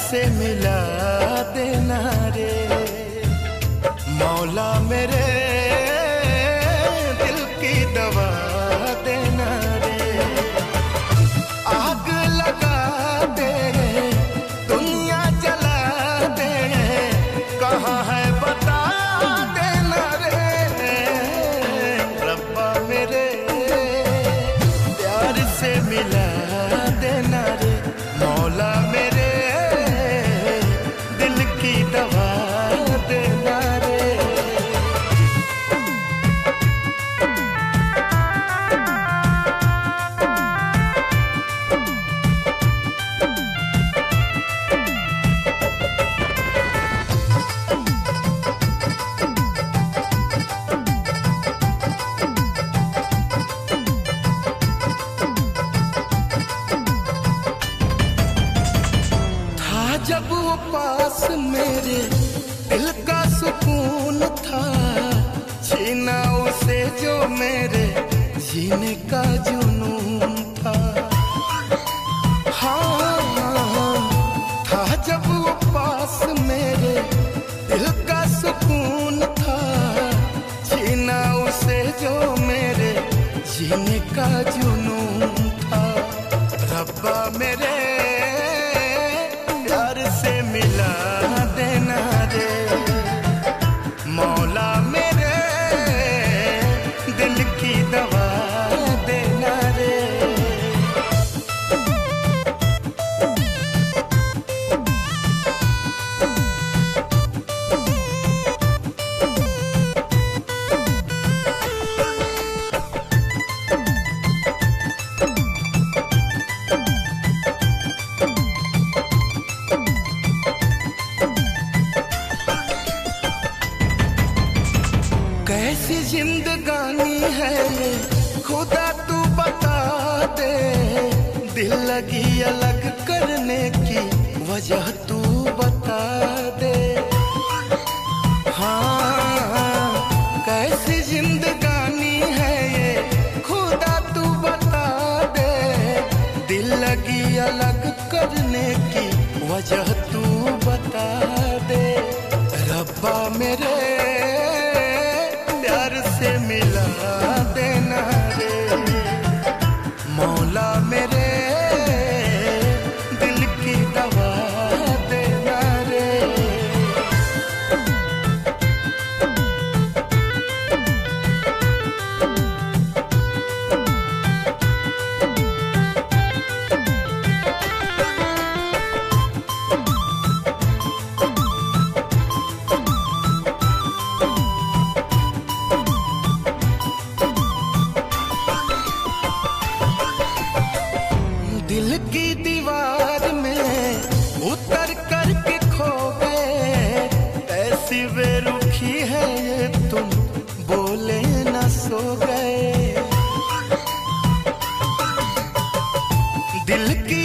से मिला देना रे मौला मेरे दिल की दवा देना रे। आग लगा दे दुनिया जला दे कहाँ है बता देना रे रब्बा मेरे प्यार से मिला देना रे मौला मेरे दिल की दवा देना रे। जब वो पास मेरे दिल का सुकून था छीना उसे जो मेरे जीने का जुनून था। हाँ था जब वो पास मेरे दिल का सुकून था छीना उसे जो मेरे जीने का जुनून था। रब्बा मेरे प्यार से मिला देना रे मौला मेरे दिल की दवा देना रे। कैसी जिंदगानी है ये खुदा तू बता दे दिल लगी अलग करने की वजह तू बता दे। हाँ कैसी जिंदगानी है ये खुदा तू बता दे दिल लगी अलग करने की वजह तू बता दे। रब्बा मेरे प्यार से मिला देना रे मौला मेरे दिल की दवा देना रे। दिल की दीवार में उतर कर के खो गए ऐसी बेरुखी है ये तुम बोले न सो गए। दिल की